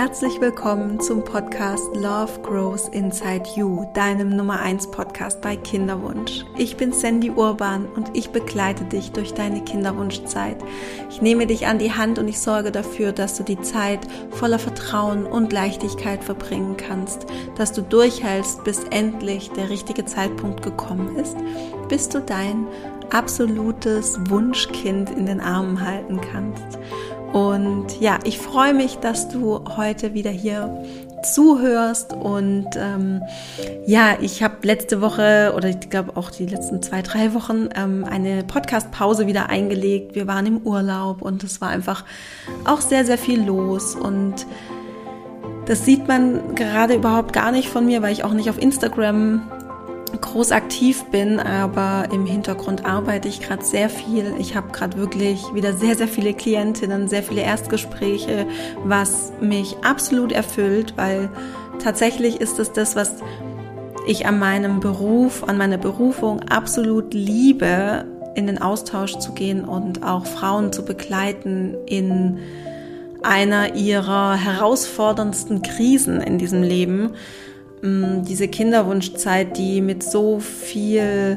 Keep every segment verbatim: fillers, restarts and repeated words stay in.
Herzlich willkommen zum Podcast Love Grows Inside You, deinem Nummer eins Podcast bei Kinderwunsch. Ich bin Sandy Urban und ich begleite dich durch deine Kinderwunschzeit. Ich nehme dich an die Hand und ich sorge dafür, dass du die Zeit voller Vertrauen und Leichtigkeit verbringen kannst, dass du durchhältst, bis endlich der richtige Zeitpunkt gekommen ist, bis du dein absolutes Wunschkind in den Armen halten kannst. Und ja, ich freue mich, dass du heute wieder hier zuhörst und ähm, ja, ich habe letzte Woche oder ich glaube auch die letzten zwei, drei Wochen ähm, eine Podcast-Pause wieder eingelegt. Wir waren im Urlaub und es war einfach auch sehr, sehr viel los und das sieht man gerade überhaupt gar nicht von mir, weil ich auch nicht auf Instagram groß aktiv bin, aber im Hintergrund arbeite ich gerade sehr viel. Ich habe gerade wirklich wieder sehr, sehr viele Klientinnen, sehr viele Erstgespräche, was mich absolut erfüllt, weil tatsächlich ist es das, was ich an meinem Beruf, an meiner Berufung absolut liebe, in den Austausch zu gehen und auch Frauen zu begleiten in einer ihrer herausforderndsten Krisen in diesem Leben. Diese Kinderwunschzeit, die mit so viel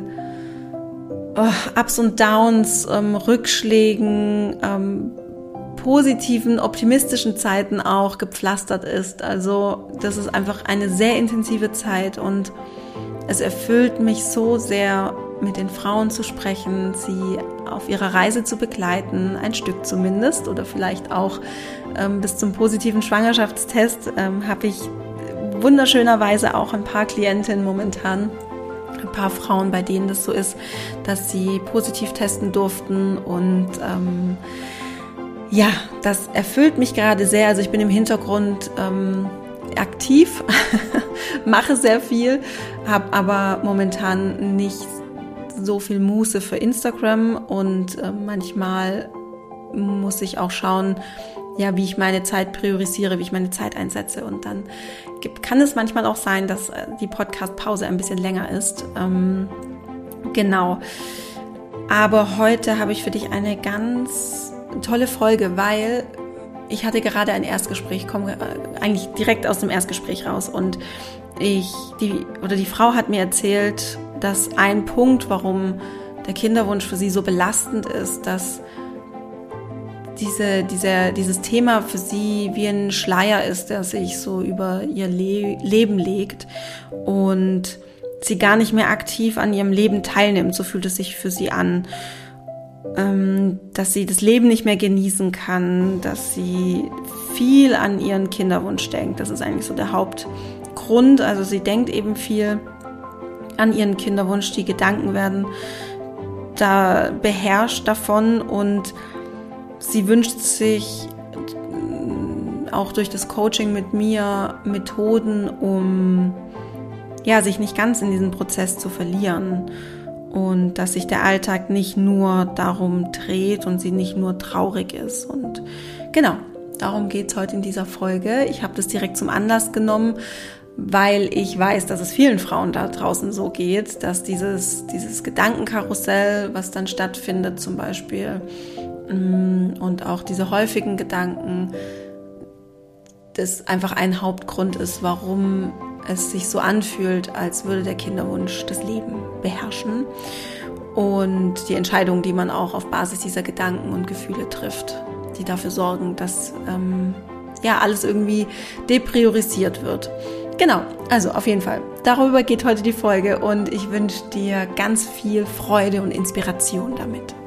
oh, Ups und Downs, ähm, Rückschlägen, ähm, positiven, optimistischen Zeiten auch gepflastert ist. Also das ist einfach eine sehr intensive Zeit und es erfüllt mich so sehr, mit den Frauen zu sprechen, sie auf ihrer Reise zu begleiten, ein Stück zumindest oder vielleicht auch ähm, bis zum positiven Schwangerschaftstest ähm, habe ich wunderschönerweise auch ein paar Klientinnen momentan, ein paar Frauen, bei denen das so ist, dass sie positiv testen durften und ähm, ja, das erfüllt mich gerade sehr. Also ich bin im Hintergrund ähm, aktiv, mache sehr viel, habe aber momentan nicht so viel Muße für Instagram und äh, manchmal muss ich auch schauen, ja, wie ich meine Zeit priorisiere, wie ich meine Zeit einsetze. Und dann gibt, kann es manchmal auch sein, dass die Podcast-Pause ein bisschen länger ist. Ähm, genau. Aber heute habe ich für dich eine ganz tolle Folge, weil ich hatte gerade ein Erstgespräch, komme eigentlich direkt aus dem Erstgespräch raus. Und ich, die, oder die Frau hat mir erzählt, dass ein Punkt, warum der Kinderwunsch für sie so belastend ist, dass Diese, diese, dieses Thema für sie wie ein Schleier ist, der sich so über ihr Le- Leben legt und sie gar nicht mehr aktiv an ihrem Leben teilnimmt. So fühlt es sich für sie an, ähm, dass sie das Leben nicht mehr genießen kann, dass sie viel an ihren Kinderwunsch denkt. Das ist eigentlich so der Hauptgrund. Also sie denkt eben viel an ihren Kinderwunsch. Die Gedanken werden da beherrscht davon und sie wünscht sich auch durch das Coaching mit mir Methoden, um ja, sich nicht ganz in diesen Prozess zu verlieren und dass sich der Alltag nicht nur darum dreht und sie nicht nur traurig ist. Und genau, darum geht es heute in dieser Folge. Ich habe das direkt zum Anlass genommen, weil ich weiß, dass es vielen Frauen da draußen so geht, dass dieses, dieses Gedankenkarussell, was dann stattfindet zum Beispiel, und auch diese häufigen Gedanken, das einfach ein Hauptgrund ist, warum es sich so anfühlt, als würde der Kinderwunsch das Leben beherrschen und die Entscheidungen, die man auch auf Basis dieser Gedanken und Gefühle trifft, die dafür sorgen, dass ähm, ja alles irgendwie depriorisiert wird. Genau, also auf jeden Fall, darüber geht heute die Folge und ich wünsche dir ganz viel Freude und Inspiration damit.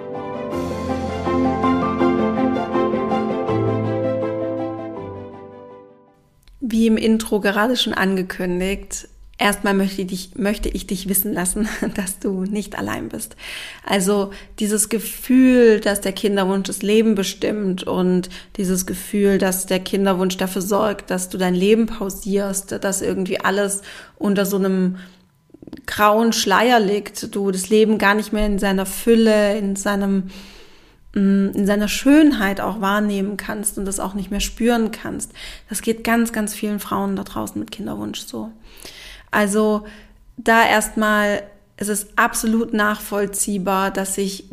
Wie im Intro gerade schon angekündigt, erstmal möchte ich, dich, möchte ich dich wissen lassen, dass du nicht allein bist. Also dieses Gefühl, dass der Kinderwunsch das Leben bestimmt und dieses Gefühl, dass der Kinderwunsch dafür sorgt, dass du dein Leben pausierst, dass irgendwie alles unter so einem grauen Schleier liegt, du das Leben gar nicht mehr in seiner Fülle, in seinem in seiner Schönheit auch wahrnehmen kannst und das auch nicht mehr spüren kannst. Das geht ganz, ganz vielen Frauen da draußen mit Kinderwunsch so. Also da erstmal, es ist absolut nachvollziehbar, dass sich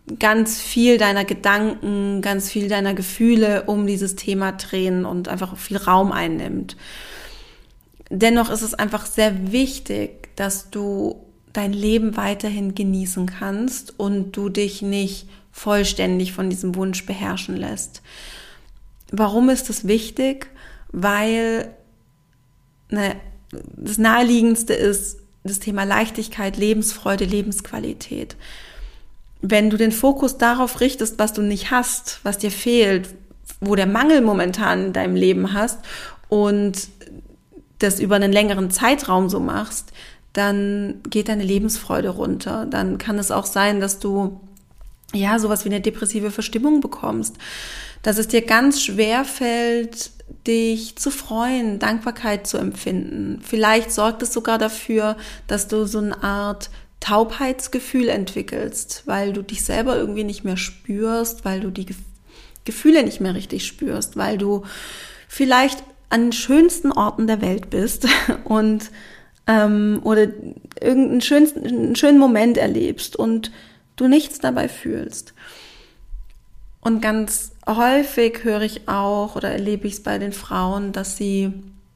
ganz viel deiner Gedanken, ganz viel deiner Gefühle um dieses Thema drehen und einfach viel Raum einnimmt. Dennoch ist es einfach sehr wichtig, dass du dein Leben weiterhin genießen kannst und du dich nicht vollständig von diesem Wunsch beherrschen lässt. Warum ist das wichtig? Weil ne, das Naheliegendste ist das Thema Leichtigkeit, Lebensfreude, Lebensqualität. Wenn du den Fokus darauf richtest, was du nicht hast, was dir fehlt, wo der Mangel momentan in deinem Leben hast und das über einen längeren Zeitraum so machst, dann geht deine Lebensfreude runter. Dann kann es auch sein, dass du ja sowas wie eine depressive Verstimmung bekommst, dass es dir ganz schwer fällt, dich zu freuen, Dankbarkeit zu empfinden. Vielleicht sorgt es sogar dafür, dass du so eine Art Taubheitsgefühl entwickelst, weil du dich selber irgendwie nicht mehr spürst, weil du die Gefühle nicht mehr richtig spürst, weil du vielleicht an den schönsten Orten der Welt bist und ähm, oder irgendeinen schönsten, einen schönen Moment erlebst und du nichts dabei fühlst. Und ganz häufig höre ich auch oder erlebe ich es bei den Frauen, dass sie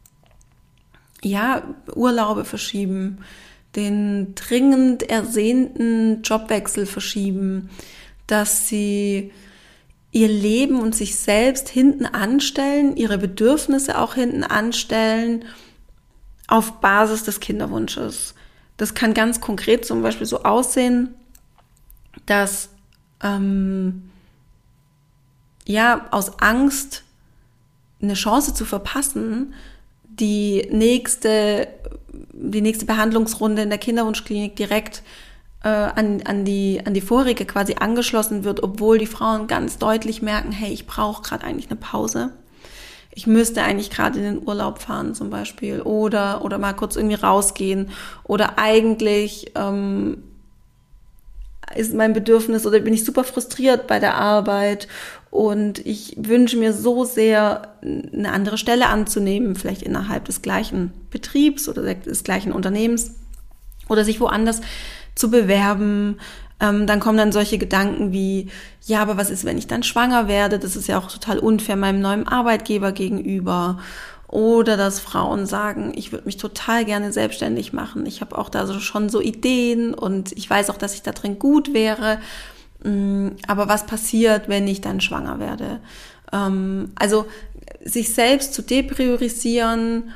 ja Urlaube verschieben, den dringend ersehnten Jobwechsel verschieben, dass sie ihr Leben und sich selbst hinten anstellen, ihre Bedürfnisse auch hinten anstellen, auf Basis des Kinderwunsches. Das kann ganz konkret zum Beispiel so aussehen, dass ähm, ja aus Angst, eine Chance zu verpassen, die nächste, die nächste Behandlungsrunde in der Kinderwunschklinik direkt äh, an, an, die, an die vorige quasi angeschlossen wird, obwohl die Frauen ganz deutlich merken, hey, ich brauche gerade eigentlich eine Pause. Ich müsste eigentlich gerade in den Urlaub fahren zum Beispiel oder, oder mal kurz irgendwie rausgehen oder eigentlich ähm, ist mein Bedürfnis oder bin ich super frustriert bei der Arbeit und ich wünsche mir so sehr, eine andere Stelle anzunehmen, vielleicht innerhalb des gleichen Betriebs oder des gleichen Unternehmens oder sich woanders zu bewerben. Ähm, dann kommen dann solche Gedanken wie, ja, aber was ist, wenn ich dann schwanger werde? Das ist ja auch total unfair meinem neuen Arbeitgeber gegenüber. Oder dass Frauen sagen, ich würde mich total gerne selbstständig machen. Ich habe auch da so schon so Ideen und ich weiß auch, dass ich da drin gut wäre. Aber was passiert, wenn ich dann schwanger werde? Also sich selbst zu depriorisieren.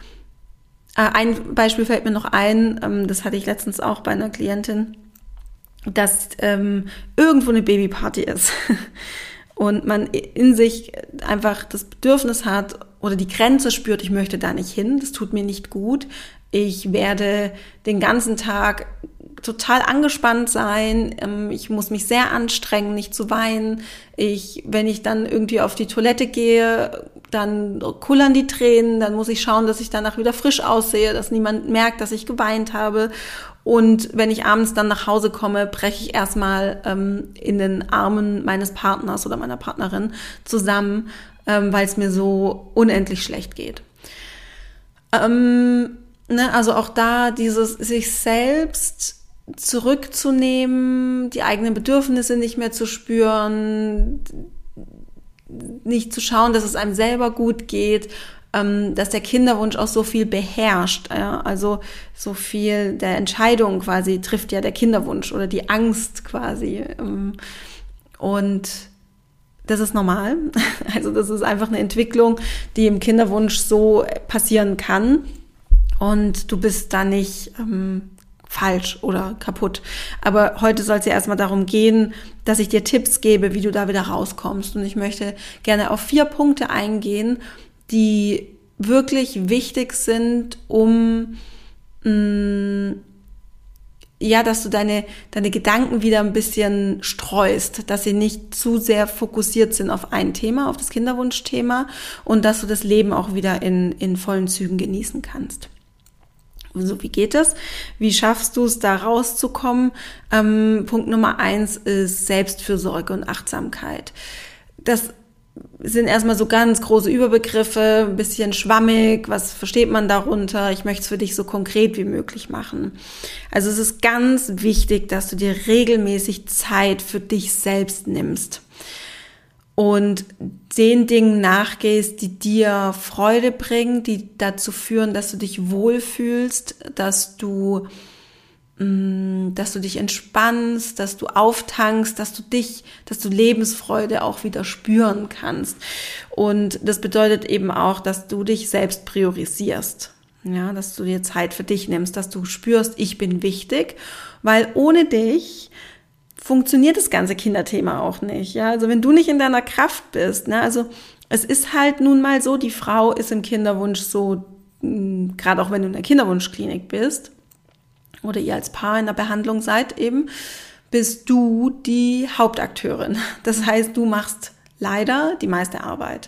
Ein Beispiel fällt mir noch ein, das hatte ich letztens auch bei einer Klientin, dass irgendwo eine Babyparty ist und man in sich einfach das Bedürfnis hat, oder die Grenze spürt, ich möchte da nicht hin, das tut mir nicht gut. Ich werde den ganzen Tag total angespannt sein, ich muss mich sehr anstrengen, nicht zu weinen. Ich, wenn ich dann irgendwie auf die Toilette gehe, dann kullern die Tränen, dann muss ich schauen, dass ich danach wieder frisch aussehe, dass niemand merkt, dass ich geweint habe. Und wenn ich abends dann nach Hause komme, breche ich erstmal ähm, in den Armen meines Partners oder meiner Partnerin zusammen, ähm, weil es mir so unendlich schlecht geht. Ähm, ne, also auch da dieses sich selbst zurückzunehmen, die eigenen Bedürfnisse nicht mehr zu spüren, nicht zu schauen, dass es einem selber gut geht, ähm, dass der Kinderwunsch auch so viel beherrscht, ja? Also so viel der Entscheidung quasi trifft ja der Kinderwunsch oder die Angst quasi. Ähm, und das ist normal. Also das ist einfach eine Entwicklung, die im Kinderwunsch so passieren kann. Und du bist da nicht ähm, falsch oder kaputt. Aber heute soll es ja erstmal darum gehen, dass ich dir Tipps gebe, wie du da wieder rauskommst. Und ich möchte gerne auf vier Punkte eingehen, die wirklich wichtig sind, um mh, ja, dass du deine, deine Gedanken wieder ein bisschen streust, dass sie nicht zu sehr fokussiert sind auf ein Thema, auf das Kinderwunschthema und dass du das Leben auch wieder in, in vollen Zügen genießen kannst. So, wie geht das? Wie schaffst du es, da rauszukommen? Ähm, Punkt Nummer eins ist Selbstfürsorge und Achtsamkeit. Das sind erstmal so ganz große Überbegriffe, ein bisschen schwammig, was versteht man darunter? Ich möchte es für dich so konkret wie möglich machen. Also es ist ganz wichtig, dass du dir regelmäßig Zeit für dich selbst nimmst und den Dingen nachgehst, die dir Freude bringen, die dazu führen, dass du dich wohlfühlst, dass du dass du dich entspannst, dass du auftankst, dass du dich, dass du Lebensfreude auch wieder spüren kannst. Und das bedeutet eben auch, dass du dich selbst priorisierst. Ja, dass du dir Zeit für dich nimmst, dass du spürst, ich bin wichtig, weil ohne dich funktioniert das ganze Kinderthema auch nicht. Ja, also wenn du nicht in deiner Kraft bist, ne, also es ist halt nun mal so, die Frau ist im Kinderwunsch so, gerade auch wenn du in der Kinderwunschklinik bist, oder ihr als Paar in der Behandlung seid eben, bist du die Hauptakteurin. Das heißt, du machst leider die meiste Arbeit.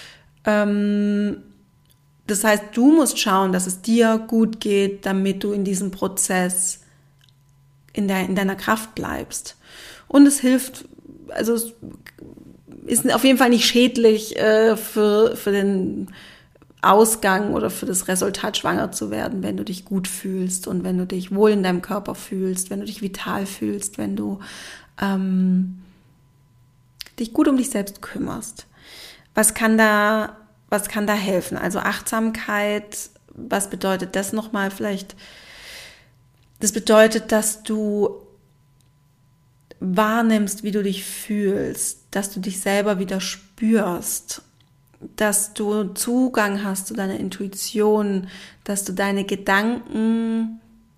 Ähm, das heißt, du musst schauen, dass es dir gut geht, damit du in diesem Prozess in, de- in deiner Kraft bleibst. Und es hilft, also es ist auf jeden Fall nicht schädlich äh, für, für den Ausgang oder für das Resultat, schwanger zu werden, wenn du dich gut fühlst und wenn du dich wohl in deinem Körper fühlst, wenn du dich vital fühlst, wenn du ähm, dich gut um dich selbst kümmerst. Was kann da, was kann da helfen? Also Achtsamkeit, was bedeutet das nochmal vielleicht? Das bedeutet, dass du wahrnimmst, wie du dich fühlst, dass du dich selber wieder spürst, dass du Zugang hast zu deiner Intuition, dass du deine Gedanken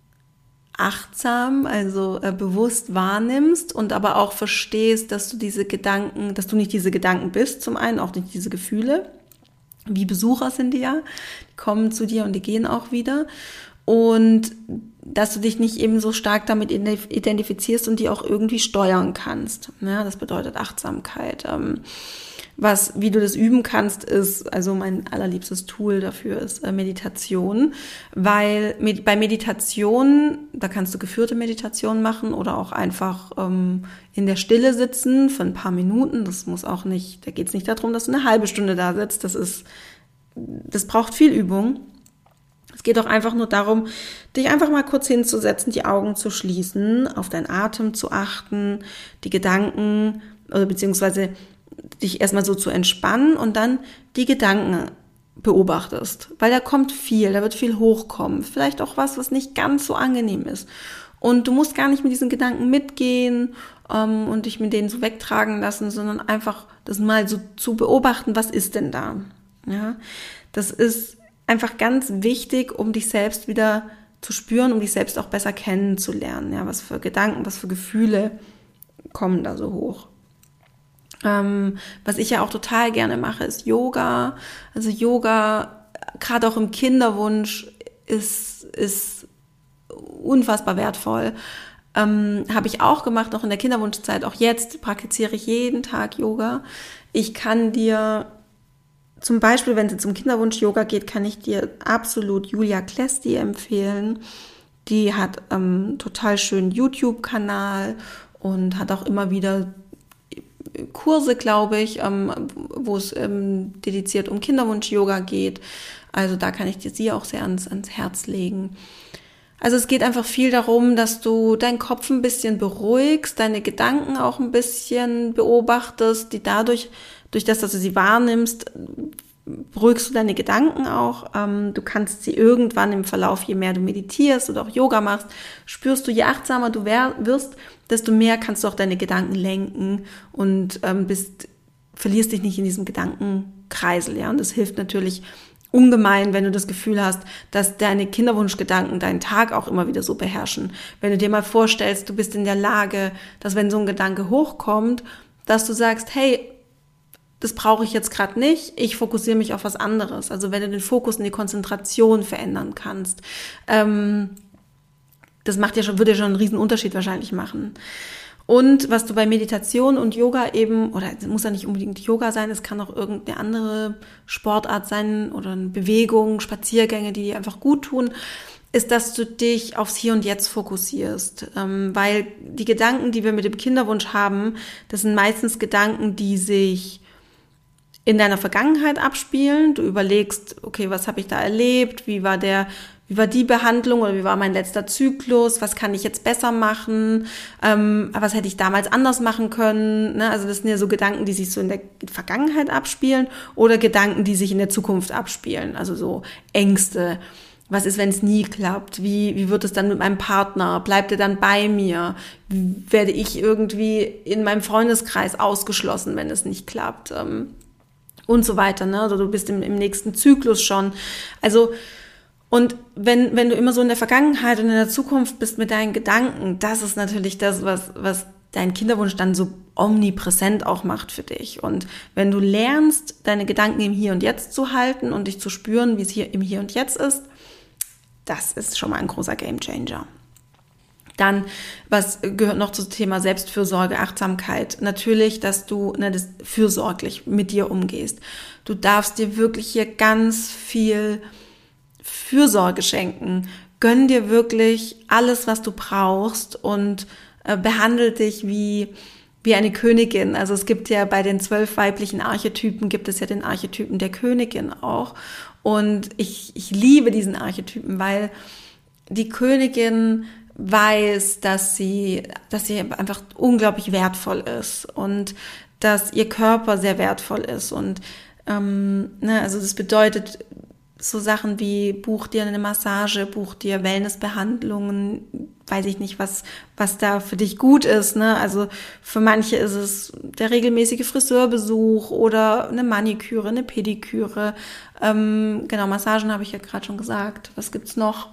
achtsam, also äh, bewusst wahrnimmst und aber auch verstehst, dass du diese Gedanken, dass du nicht diese Gedanken bist, zum einen auch nicht diese Gefühle, wie Besucher sind die ja, die kommen zu dir und die gehen auch wieder, und dass du dich nicht eben so stark damit identifizierst und die auch irgendwie steuern kannst. Ja, das bedeutet Achtsamkeit. Ähm, Was, wie du das üben kannst, ist, also mein allerliebstes Tool dafür ist äh, Meditation, weil med- bei Meditation, da kannst du geführte Meditation machen oder auch einfach ähm, in der Stille sitzen für ein paar Minuten. Das muss auch nicht, da geht es nicht darum, dass du eine halbe Stunde da sitzt. Das ist, das braucht viel Übung. Es geht auch einfach nur darum, dich einfach mal kurz hinzusetzen, die Augen zu schließen, auf deinen Atem zu achten, die Gedanken oder beziehungsweise dich erstmal so zu entspannen und dann die Gedanken beobachtest, weil da kommt viel, da wird viel hochkommen, vielleicht auch was, was nicht ganz so angenehm ist, und du musst gar nicht mit diesen Gedanken mitgehen ähm, und dich mit denen so wegtragen lassen, sondern einfach das mal so zu beobachten, was ist denn da, ja, das ist einfach ganz wichtig, um dich selbst wieder zu spüren, um dich selbst auch besser kennenzulernen, ja, was für Gedanken, was für Gefühle kommen da so hoch. Ähm, was ich ja auch total gerne mache, ist Yoga. Also Yoga, gerade auch im Kinderwunsch, ist, ist unfassbar wertvoll. Ähm, habe ich auch gemacht, auch in der Kinderwunschzeit. Auch jetzt praktiziere ich jeden Tag Yoga. Ich kann dir zum Beispiel, wenn es jetzt um Kinderwunsch-Yoga geht, kann ich dir absolut Julia Klesti empfehlen. Die hat einen ähm, total schönen YouTube-Kanal und hat auch immer wieder Kurse, glaube ich, ähm, wo es ähm, dediziert um Kinderwunsch-Yoga geht. Also da kann ich dir sie auch sehr ans, ans Herz legen. Also es geht einfach viel darum, dass du deinen Kopf ein bisschen beruhigst, deine Gedanken auch ein bisschen beobachtest, die dadurch, durch das, dass du sie wahrnimmst, beruhigst du deine Gedanken auch. Ähm, du kannst sie irgendwann im Verlauf, je mehr du meditierst oder auch Yoga machst, spürst du, je achtsamer du wirst, desto mehr kannst du auch deine Gedanken lenken und ähm, bist, verlierst dich nicht in diesem Gedankenkreisel. Ja? Und das hilft natürlich ungemein, wenn du das Gefühl hast, dass deine Kinderwunschgedanken deinen Tag auch immer wieder so beherrschen. Wenn du dir mal vorstellst, du bist in der Lage, dass wenn so ein Gedanke hochkommt, dass du sagst, hey, das brauche ich jetzt gerade nicht, ich fokussiere mich auf was anderes. Also wenn du den Fokus und die Konzentration verändern kannst, ähm, das macht ja schon, würde ja schon einen riesen Unterschied wahrscheinlich machen. Und was du bei Meditation und Yoga eben, oder es muss ja nicht unbedingt Yoga sein, es kann auch irgendeine andere Sportart sein oder eine Bewegung, Spaziergänge, die dir einfach gut tun, ist, dass du dich aufs Hier und Jetzt fokussierst. Ähm, weil die Gedanken, die wir mit dem Kinderwunsch haben, das sind meistens Gedanken, die sich in deiner Vergangenheit abspielen. Du überlegst, okay, was habe ich da erlebt? Wie war der, wie war die Behandlung oder wie war mein letzter Zyklus? Was kann ich jetzt besser machen? Ähm, was hätte ich damals anders machen können? Ne? Also das sind ja so Gedanken, die sich so in der Vergangenheit abspielen oder Gedanken, die sich in der Zukunft abspielen. Also so Ängste. Was ist, wenn es nie klappt? Wie, wie wird es dann mit meinem Partner? Bleibt er dann bei mir? Werde ich irgendwie in meinem Freundeskreis ausgeschlossen, wenn es nicht klappt? Ähm, und so weiter, ne? Also du bist im, im nächsten Zyklus schon. Also, und wenn, wenn du immer so in der Vergangenheit und in der Zukunft bist mit deinen Gedanken, das ist natürlich das, was, was dein Kinderwunsch dann so omnipräsent auch macht für dich. Und wenn du lernst, deine Gedanken im Hier und Jetzt zu halten und dich zu spüren, wie es hier im Hier und Jetzt ist, das ist schon mal ein großer Gamechanger. Dann, was gehört noch zum Thema Selbstfürsorge, Achtsamkeit? Natürlich, dass du ne, das fürsorglich mit dir umgehst. Du darfst dir wirklich hier ganz viel Fürsorge schenken. Gönn dir wirklich alles, was du brauchst und äh, behandle dich wie wie eine Königin. Also es gibt ja bei den zwölf weiblichen Archetypen, gibt es ja den Archetypen der Königin auch. Und ich, ich liebe diesen Archetypen, weil die Königin weiß, dass sie, dass sie einfach unglaublich wertvoll ist und dass ihr Körper sehr wertvoll ist. Und ähm, ne, also das bedeutet so Sachen wie buch dir eine Massage, buch dir Wellnessbehandlungen, weiß ich nicht, was was da für dich gut ist. Ne? Also für manche ist es der regelmäßige Friseurbesuch oder eine Maniküre, eine Pediküre. Ähm, genau, Massagen habe ich ja gerade schon gesagt. Was gibt's noch?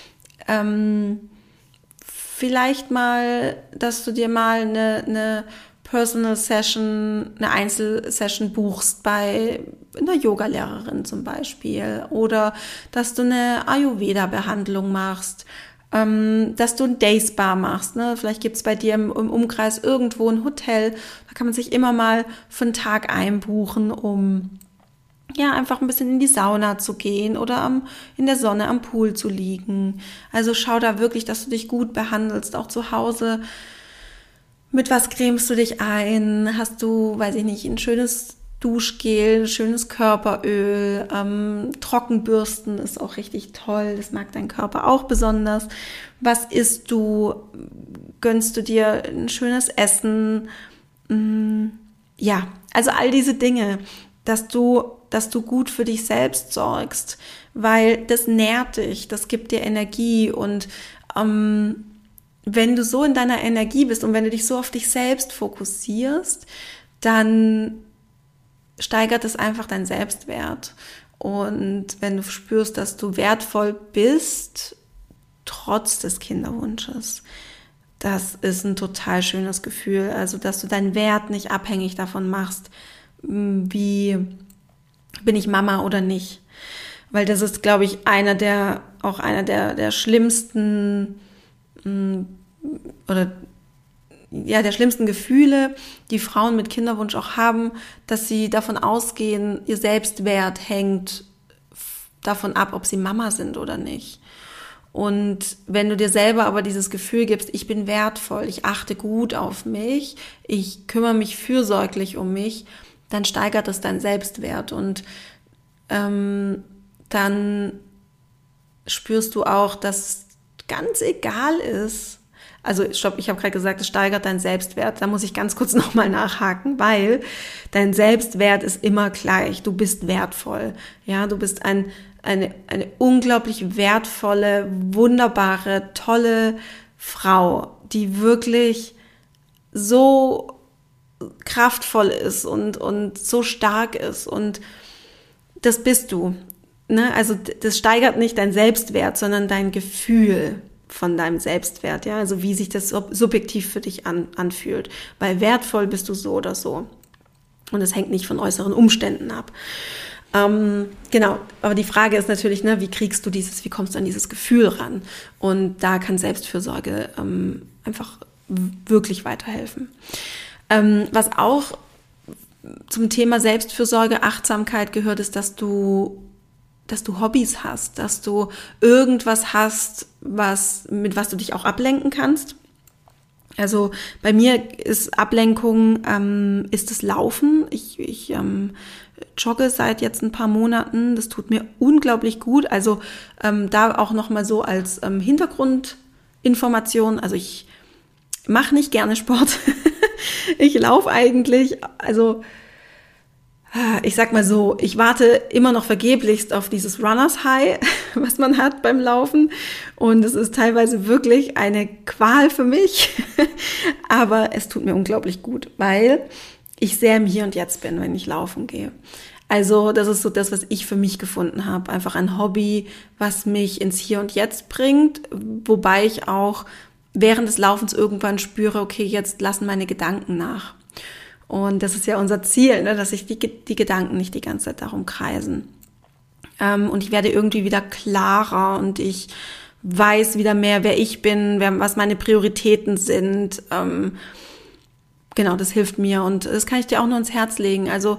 Ähm, vielleicht mal, dass du dir mal eine, eine Personal Session, eine Einzelsession buchst bei einer Yogalehrerin zum Beispiel oder dass du eine Ayurveda-Behandlung machst, ähm, dass du ein Day-Spa machst. Ne? Vielleicht gibt es bei dir im, im Umkreis irgendwo ein Hotel, da kann man sich immer mal für einen Tag einbuchen, um ja einfach ein bisschen in die Sauna zu gehen oder am, in der Sonne am Pool zu liegen. Also schau da wirklich, dass du dich gut behandelst, auch zu Hause. Mit was cremst du dich ein? Hast du, weiß ich nicht, ein schönes Duschgel, ein schönes Körperöl, ähm, Trockenbürsten ist auch richtig toll, das mag dein Körper auch besonders. Was isst du? Gönnst du dir ein schönes Essen? Mm, ja, also all diese Dinge, dass du, dass du gut für dich selbst sorgst, weil das nährt dich, das gibt dir Energie und ähm, wenn du so in deiner Energie bist und wenn du dich so auf dich selbst fokussierst, dann steigert es einfach deinen Selbstwert. Und wenn du spürst, dass du wertvoll bist, trotz des Kinderwunsches, das ist ein total schönes Gefühl. Also, dass du deinen Wert nicht abhängig davon machst, wie bin ich Mama oder nicht. Weil das ist, glaube ich, einer der, auch einer der, der schlimmsten oder ja, der schlimmsten Gefühle, die Frauen mit Kinderwunsch auch haben, dass sie davon ausgehen, ihr Selbstwert hängt davon ab, ob sie Mama sind oder nicht. Und wenn du dir selber aber dieses Gefühl gibst, ich bin wertvoll, ich achte gut auf mich, ich kümmere mich fürsorglich um mich, dann steigert es deinen Selbstwert und ähm, dann spürst du auch, dass ganz egal ist. Also stopp, ich habe gerade gesagt, es steigert deinen Selbstwert. Da muss ich ganz kurz nochmal nachhaken, weil dein Selbstwert ist immer gleich. Du bist wertvoll. Ja, du bist ein, eine, eine unglaublich wertvolle, wunderbare, tolle Frau, die wirklich so kraftvoll ist und, und so stark ist. Und das bist du. Ne, also das steigert nicht dein Selbstwert, sondern dein Gefühl von deinem Selbstwert, ja, also wie sich das subjektiv für dich an, anfühlt. Weil wertvoll bist du so oder so. Und es hängt nicht von äußeren Umständen ab. Ähm, genau, aber die Frage ist natürlich, ne, wie kriegst du dieses, wie kommst du an dieses Gefühl ran? Und da kann Selbstfürsorge ähm, einfach wirklich weiterhelfen. Ähm, was auch zum Thema Selbstfürsorge, Achtsamkeit gehört, ist, dass du dass du Hobbys hast, dass du irgendwas hast, was, mit was du dich auch ablenken kannst. Also bei mir ist Ablenkung, ähm, ist das Laufen. Ich, ich ähm, jogge seit jetzt ein paar Monaten. Das tut mir unglaublich gut. Also ähm, da auch nochmal so als ähm, Hintergrundinformation. Also ich mache nicht gerne Sport. Ich laufe eigentlich, also ich sag mal so, ich warte immer noch vergeblichst auf dieses Runners High, was man hat beim Laufen. Und es ist teilweise wirklich eine Qual für mich. Aber es tut mir unglaublich gut, weil ich sehr im Hier und Jetzt bin, wenn ich laufen gehe. Also das ist so das, was ich für mich gefunden habe. Einfach ein Hobby, was mich ins Hier und Jetzt bringt. Wobei ich auch während des Laufens irgendwann spüre, okay, jetzt lassen meine Gedanken nach. Und das ist ja unser Ziel, ne, dass sich die, die Gedanken nicht die ganze Zeit darum kreisen. Ähm, und ich werde irgendwie wieder klarer und ich weiß wieder mehr, wer ich bin, wer, was meine Prioritäten sind. Ähm, genau, das hilft mir und das kann ich dir auch nur ins Herz legen. Also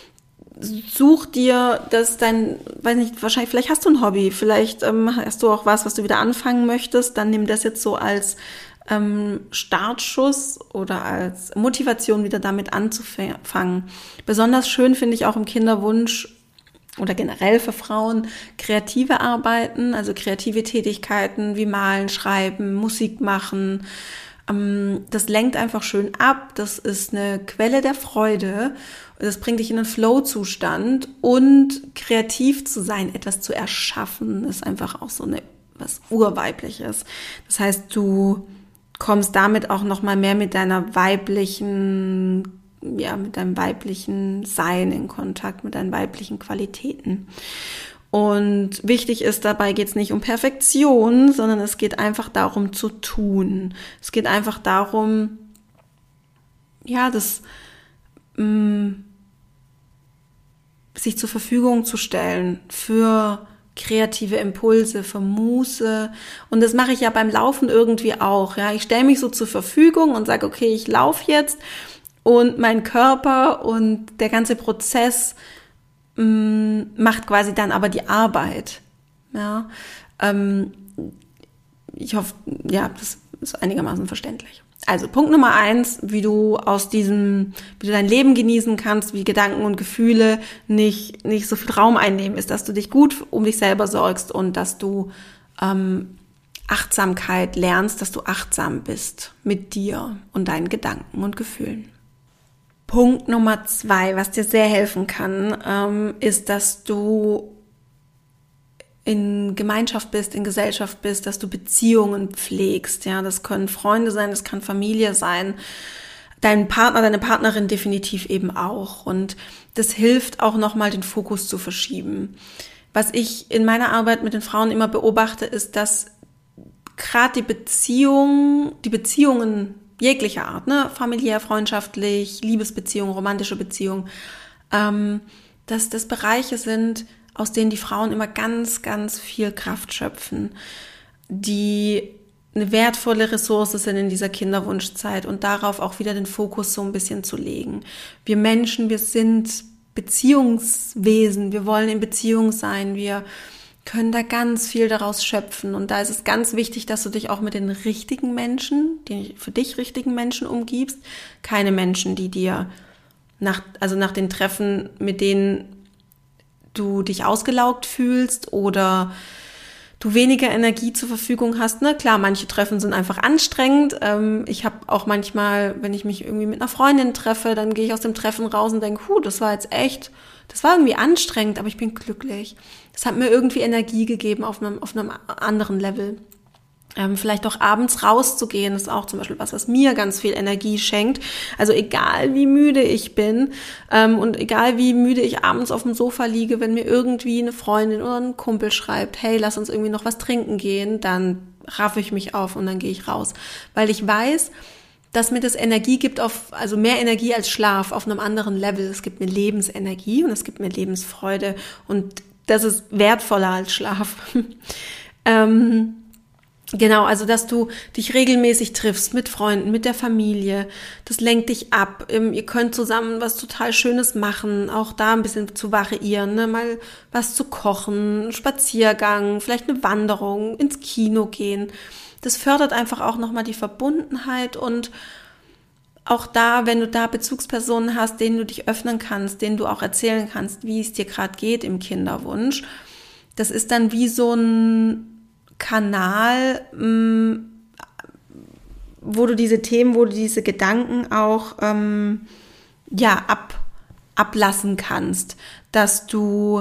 such dir das dein, weiß nicht, wahrscheinlich, vielleicht hast du ein Hobby, vielleicht ähm, hast du auch was, was du wieder anfangen möchtest, dann nimm das jetzt so als ähm, Startschuss oder als Motivation wieder damit anzufangen. Besonders schön finde ich auch im Kinderwunsch oder generell für Frauen kreative Arbeiten, also kreative Tätigkeiten wie Malen, Schreiben, Musik machen. Das lenkt einfach schön ab, das ist eine Quelle der Freude, das bringt dich in einen Flow-Zustand und kreativ zu sein, etwas zu erschaffen, ist einfach auch so eine was Urweibliches. Das heißt, du kommst damit auch noch mal mehr mit deiner weiblichen, ja, mit deinem weiblichen Sein in Kontakt, mit deinen weiblichen Qualitäten. Und wichtig ist, dabei geht es nicht um Perfektion, sondern es geht einfach darum zu tun. Es geht einfach darum, ja, das mh, sich zur Verfügung zu stellen für kreative Impulse, für Muße. Und das mache ich ja beim Laufen irgendwie auch. Ja, ich stelle mich so zur Verfügung und sage, okay, ich laufe jetzt und mein Körper und der ganze Prozess macht quasi dann aber die Arbeit. Ja, ähm, ich hoffe, ja, das ist einigermaßen verständlich. Also Punkt Nummer eins, wie du aus diesem, wie du dein Leben genießen kannst, wie Gedanken und Gefühle nicht nicht so viel Raum einnehmen, ist, dass du dich gut um dich selber sorgst und dass du ähm, Achtsamkeit lernst, dass du achtsam bist mit dir und deinen Gedanken und Gefühlen. Punkt Nummer zwei, was dir sehr helfen kann, ähm, ist, dass du in Gemeinschaft bist, in Gesellschaft bist, dass du Beziehungen pflegst. Ja, das können Freunde sein, das kann Familie sein, dein Partner, deine Partnerin definitiv eben auch. Und das hilft auch nochmal, den Fokus zu verschieben. Was ich in meiner Arbeit mit den Frauen immer beobachte, ist, dass gerade die Beziehung, die Beziehungen jeglicher Art, ne, familiär, freundschaftlich, Liebesbeziehung, romantische Beziehung, ähm, dass das Bereiche sind, aus denen die Frauen immer ganz, ganz viel Kraft schöpfen, die eine wertvolle Ressource sind in dieser Kinderwunschzeit und darauf auch wieder den Fokus so ein bisschen zu legen. Wir Menschen, wir sind Beziehungswesen, wir wollen in Beziehung sein, wir können da ganz viel daraus schöpfen und da ist es ganz wichtig, dass du dich auch mit den richtigen Menschen, den für dich richtigen Menschen umgibst, keine Menschen, die dir nach, also nach den Treffen, mit denen du dich ausgelaugt fühlst oder du weniger Energie zur Verfügung hast. Ne? Klar, manche Treffen sind einfach anstrengend. Ähm, ich habe auch manchmal, wenn ich mich irgendwie mit einer Freundin treffe, dann gehe ich aus dem Treffen raus und denke, huh, das war jetzt echt, das war irgendwie anstrengend, aber ich bin glücklich. Das hat mir irgendwie Energie gegeben auf einem, auf einem anderen Level. Ähm, vielleicht auch abends rauszugehen, ist auch zum Beispiel was, was mir ganz viel Energie schenkt. Also egal wie müde ich bin ähm, und egal wie müde ich abends auf dem Sofa liege, wenn mir irgendwie eine Freundin oder ein Kumpel schreibt, hey, lass uns irgendwie noch was trinken gehen, dann raffe ich mich auf und dann gehe ich raus. Weil ich weiß, dass mir das Energie gibt, auf, also mehr Energie als Schlaf auf einem anderen Level. Es gibt mir Lebensenergie und es gibt mir Lebensfreude und das ist wertvoller als Schlaf. ähm, Genau, also dass du dich regelmäßig triffst mit Freunden, mit der Familie, das lenkt dich ab. Ihr könnt zusammen was total Schönes machen, auch da ein bisschen zu variieren, ne? Mal was zu kochen, Spaziergang, vielleicht eine Wanderung, ins Kino gehen. das fördert einfach auch nochmal die Verbundenheit und auch da, wenn du da Bezugspersonen hast, denen du dich öffnen kannst, denen du auch erzählen kannst, wie es dir gerade geht im Kinderwunsch, das ist dann wie so ein Kanal, wo du diese Themen, wo du diese Gedanken auch ähm, ja ab, ablassen kannst, dass du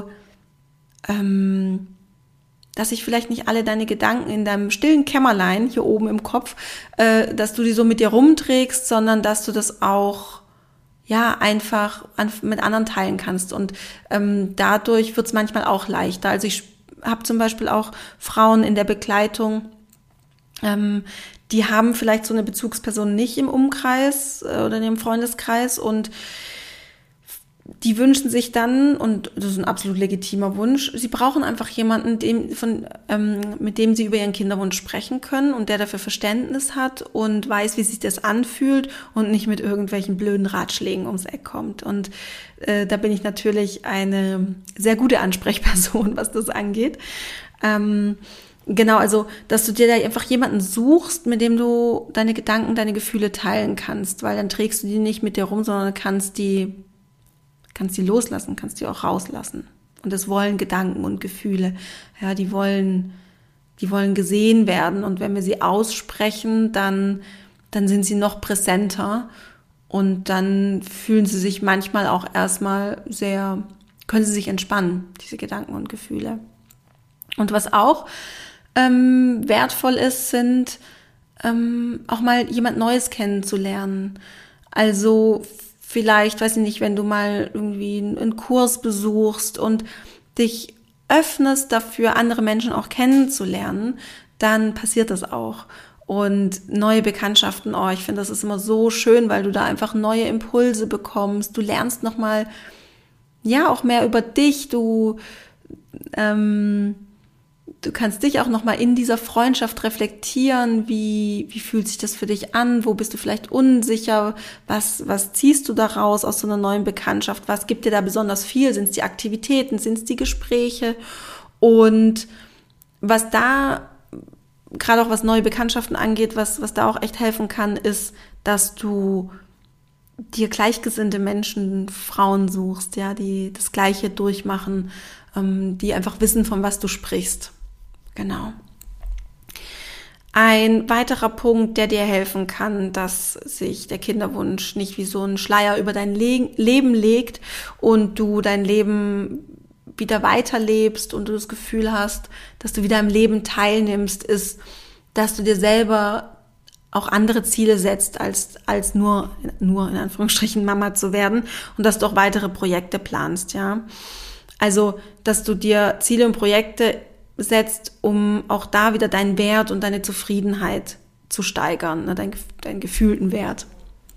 ähm, dass sich vielleicht nicht alle deine Gedanken in deinem stillen Kämmerlein hier oben im Kopf, äh, dass du die so mit dir rumträgst, sondern dass du das auch ja einfach an, mit anderen teilen kannst. Und ähm, dadurch wird es manchmal auch leichter. Also ich habe zum Beispiel auch Frauen in der Begleitung, ähm, die haben vielleicht so eine Bezugsperson nicht im Umkreis äh, oder in ihrem Freundeskreis und die wünschen sich dann, und das ist ein absolut legitimer Wunsch, sie brauchen einfach jemanden, dem, von, ähm, mit dem sie über ihren Kinderwunsch sprechen können und der dafür Verständnis hat und weiß, wie sich das anfühlt und nicht mit irgendwelchen blöden Ratschlägen ums Eck kommt. Und äh, da bin ich natürlich eine sehr gute Ansprechperson, was das angeht. Ähm, genau, also, dass du dir da einfach jemanden suchst, mit dem du deine Gedanken, deine Gefühle teilen kannst, weil dann trägst du die nicht mit dir rum, sondern kannst die kannst die loslassen, kannst die auch rauslassen. Und das wollen Gedanken und Gefühle. Ja, die wollen, die wollen gesehen werden. Und wenn wir sie aussprechen, dann, dann sind sie noch präsenter. Und dann fühlen sie sich manchmal auch erstmal sehr, können sie sich entspannen, diese Gedanken und Gefühle. Und was auch ähm, wertvoll ist, sind ähm, auch mal jemand Neues kennenzulernen. Also vielleicht, weiß ich nicht, wenn du mal irgendwie einen Kurs besuchst und dich öffnest dafür, andere Menschen auch kennenzulernen, dann passiert das auch. Und neue Bekanntschaften, oh, ich finde, das ist immer so schön, weil du da einfach neue Impulse bekommst. Du lernst nochmal, ja, auch mehr über dich. Du, ähm, du kannst dich auch nochmal in dieser Freundschaft reflektieren. Wie, wie fühlt sich das für dich an? Wo bist du vielleicht unsicher? Was, was ziehst du daraus aus so einer neuen Bekanntschaft? Was gibt dir da besonders viel? Sind es die Aktivitäten? Sind es die Gespräche? Und was da, gerade auch was neue Bekanntschaften angeht, was, was da auch echt helfen kann, ist, dass du dir gleichgesinnte Menschen, Frauen suchst, ja, die das Gleiche durchmachen, ähm, die einfach wissen, von was du sprichst. Genau. Ein weiterer Punkt, der dir helfen kann, dass sich der Kinderwunsch nicht wie so ein Schleier über dein Le- Leben legt und du dein Leben wieder weiterlebst und du das Gefühl hast, dass du wieder im Leben teilnimmst, ist, dass du dir selber auch andere Ziele setzt, als als nur nur in Anführungsstrichen Mama zu werden und dass du auch weitere Projekte planst, ja. Also, dass du dir Ziele und Projekte setzt, um auch da wieder deinen Wert und deine Zufriedenheit zu steigern, ne, deinen, deinen gefühlten Wert.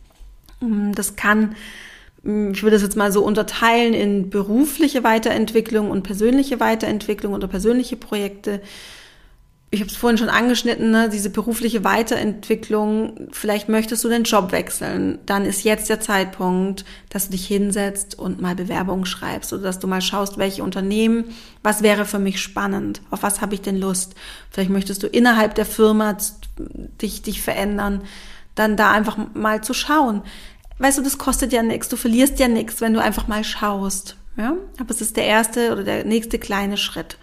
Das kann, ich würde das jetzt mal so unterteilen in berufliche Weiterentwicklung und persönliche Weiterentwicklung oder persönliche Projekte. Ich habe es vorhin schon angeschnitten, ne, diese berufliche Weiterentwicklung, vielleicht möchtest du den Job wechseln, dann ist jetzt der Zeitpunkt, dass du dich hinsetzt und mal Bewerbungen schreibst oder dass du mal schaust, welche Unternehmen, was wäre für mich spannend, auf was habe ich denn Lust. Vielleicht möchtest du innerhalb der Firma dich, dich verändern, dann da einfach mal zu schauen. Weißt du, das kostet ja nichts, du verlierst ja nichts, wenn du einfach mal schaust. Ja? Aber es ist der erste oder der nächste kleine Schritt.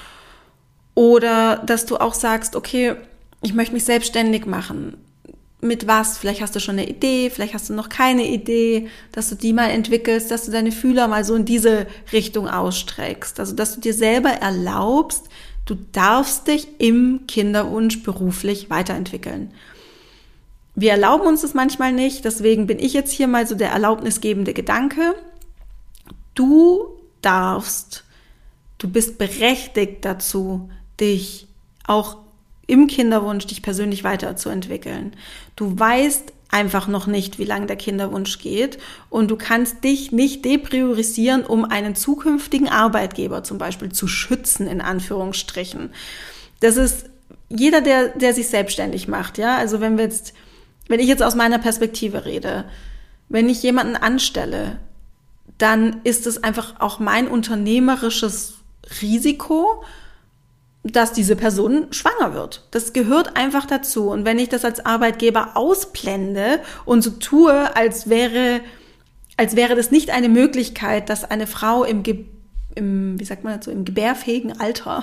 Oder dass du auch sagst, okay, ich möchte mich selbstständig machen. Mit was? Vielleicht hast du schon eine Idee, vielleicht hast du noch keine Idee, dass du die mal entwickelst, dass du deine Fühler mal so in diese Richtung ausstreckst. Also, dass du dir selber erlaubst, du darfst dich im Kinderwunsch beruflich weiterentwickeln. Wir erlauben uns das manchmal nicht, deswegen bin ich jetzt hier mal so der erlaubnisgebende Gedanke. Du darfst, du bist berechtigt dazu, dich auch im Kinderwunsch, dich persönlich weiterzuentwickeln. Du weißt einfach noch nicht, wie lange der Kinderwunsch geht und du kannst dich nicht depriorisieren, um einen zukünftigen Arbeitgeber zum Beispiel zu schützen, in Anführungsstrichen. Das ist jeder, der, der sich selbstständig macht, ja. Also wenn wir jetzt, wenn ich jetzt aus meiner Perspektive rede, wenn ich jemanden anstelle, dann ist es einfach auch mein unternehmerisches Risiko, dass diese Person schwanger wird. Das gehört einfach dazu. Und wenn ich das als Arbeitgeber ausblende und so tue, als wäre, als wäre das nicht eine Möglichkeit, dass eine Frau im, Ge- im wie sagt man dazu, im gebärfähigen Alter,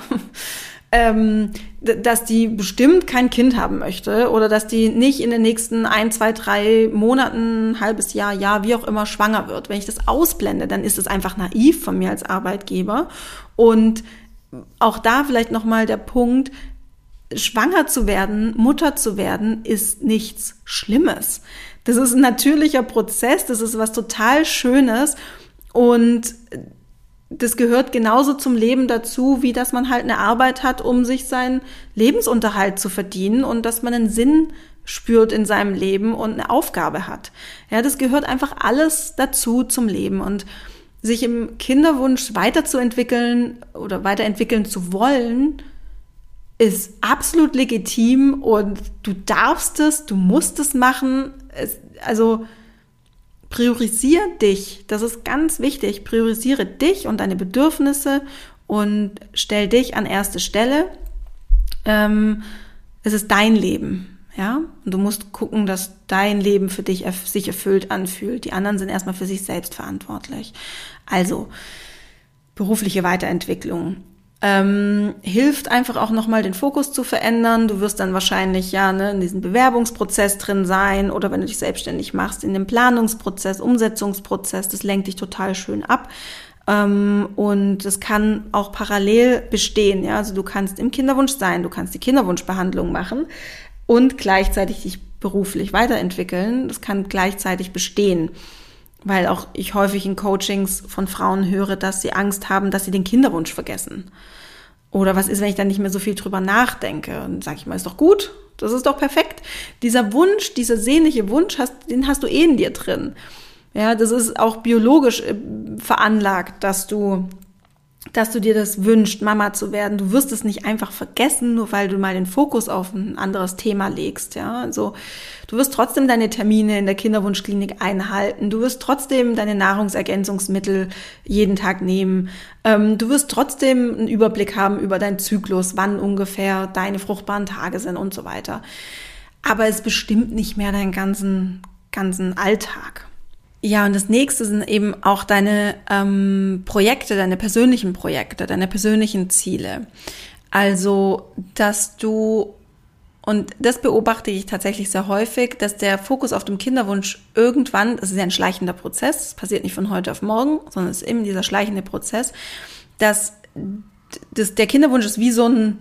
ähm, dass die bestimmt kein Kind haben möchte oder dass die nicht in den nächsten ein, zwei, drei Monaten, halbes Jahr, Jahr, wie auch immer schwanger wird. Wenn ich das ausblende, dann ist es einfach naiv von mir als Arbeitgeber. Und auch da vielleicht nochmal der Punkt, schwanger zu werden, Mutter zu werden, ist nichts Schlimmes. Das ist ein natürlicher Prozess, das ist was total Schönes und das gehört genauso zum Leben dazu, wie dass man halt eine Arbeit hat, um sich seinen Lebensunterhalt zu verdienen und dass man einen Sinn spürt in seinem Leben und eine Aufgabe hat. Ja, das gehört einfach alles dazu zum Leben und sich im Kinderwunsch weiterzuentwickeln oder weiterentwickeln zu wollen, ist absolut legitim und du darfst es, du musst es machen. Es, also priorisier dich, das ist ganz wichtig. Priorisiere dich und deine Bedürfnisse und stell dich an erste Stelle. Ähm, es ist dein Leben. Ja, und du musst gucken, dass dein Leben für dich erf- sich erfüllt anfühlt. Die anderen sind erstmal für sich selbst verantwortlich. Also, berufliche Weiterentwicklung. Ähm, hilft einfach auch nochmal den Fokus zu verändern. Du wirst dann wahrscheinlich ja ne, in diesem Bewerbungsprozess drin sein oder wenn du dich selbstständig machst, in dem Planungsprozess, Umsetzungsprozess. Das lenkt dich total schön ab. Ähm, und es kann auch parallel bestehen. Ja, also du kannst im Kinderwunsch sein, du kannst die Kinderwunschbehandlung machen und gleichzeitig dich beruflich weiterentwickeln. Das kann gleichzeitig bestehen, weil auch ich häufig in Coachings von Frauen höre, dass sie Angst haben, dass sie den Kinderwunsch vergessen. Oder was ist, wenn ich dann nicht mehr so viel drüber nachdenke? Und dann sage ich mal, ist doch gut, das ist doch perfekt. Dieser Wunsch, dieser sehnliche Wunsch, hast, den hast du eh in dir drin. Ja, das ist auch biologisch veranlagt, dass du dass du dir das wünschst, Mama zu werden. Du wirst es nicht einfach vergessen, nur weil du mal den Fokus auf ein anderes Thema legst, ja. Also, du wirst trotzdem deine Termine in der Kinderwunschklinik einhalten. Du wirst trotzdem deine Nahrungsergänzungsmittel jeden Tag nehmen. Ähm, du wirst trotzdem einen Überblick haben über deinen Zyklus, wann ungefähr deine fruchtbaren Tage sind und so weiter. Aber es bestimmt nicht mehr deinen ganzen, ganzen Alltag. Ja, und das nächste sind eben auch deine ähm, Projekte, deine persönlichen Projekte, deine persönlichen Ziele. Also, dass du, und das beobachte ich tatsächlich sehr häufig, dass der Fokus auf dem Kinderwunsch irgendwann, das ist ja ein schleichender Prozess, das passiert nicht von heute auf morgen, sondern es ist eben dieser schleichende Prozess, dass das, der Kinderwunsch ist wie so ein